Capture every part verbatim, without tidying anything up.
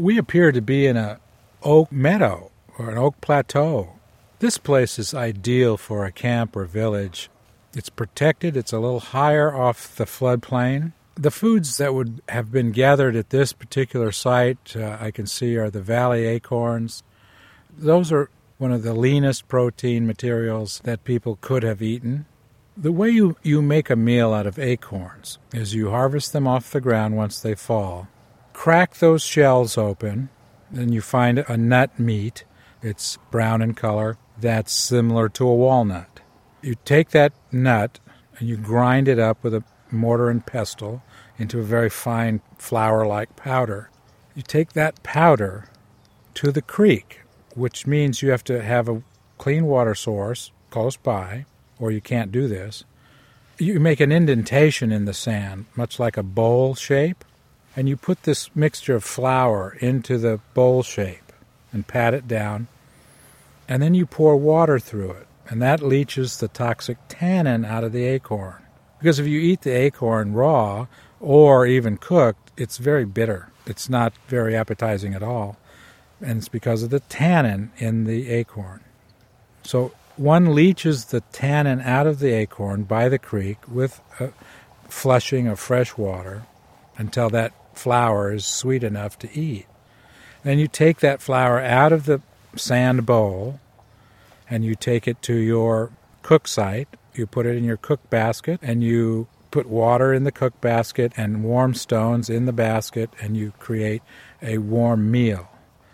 We appear to be in an oak meadow or an oak plateau. This place is ideal for a camp or village. It's protected. It's a little higher off the floodplain. The foods that would have been gathered at this particular site, uh, I can see, are the valley acorns. Those are one of the leanest protein materials that people could have eaten. The way you, you make a meal out of acorns is you harvest them off the ground once they fall, crack those shells open, then you find a nut meat. It's brown in color. That's similar to a walnut. You take that nut and you grind it up with a mortar and pestle into a very fine flour-like powder. You take that powder to the creek, which means you have to have a clean water source close by, or you can't do this. You make an indentation in the sand, much like a bowl shape, and you put this mixture of flour into the bowl shape and pat it down, and then you pour water through it, and that leaches the toxic tannin out of the acorn. Because if you eat the acorn raw or even cooked, it's very bitter. It's not very appetizing at all, and it's because of the tannin in the acorn. So one leaches the tannin out of the acorn by the creek with a flushing of fresh water until that flour is sweet enough to eat. Then you take that flour out of the sand bowl and you take it to your cook site. You put it in your cook basket and you put water in the cook basket and warm stones in the basket and you create a warm meal.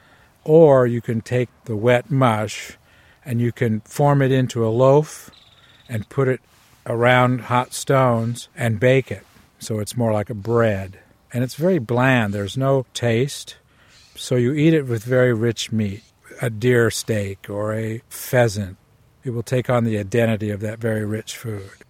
Or you can take the wet mush and you can form it into a loaf and put it around hot stones and bake it. So it's more like a bread. And it's very bland. There's no taste. So you eat it with very rich meat, a deer steak or a pheasant. It will take on the identity of that very rich food.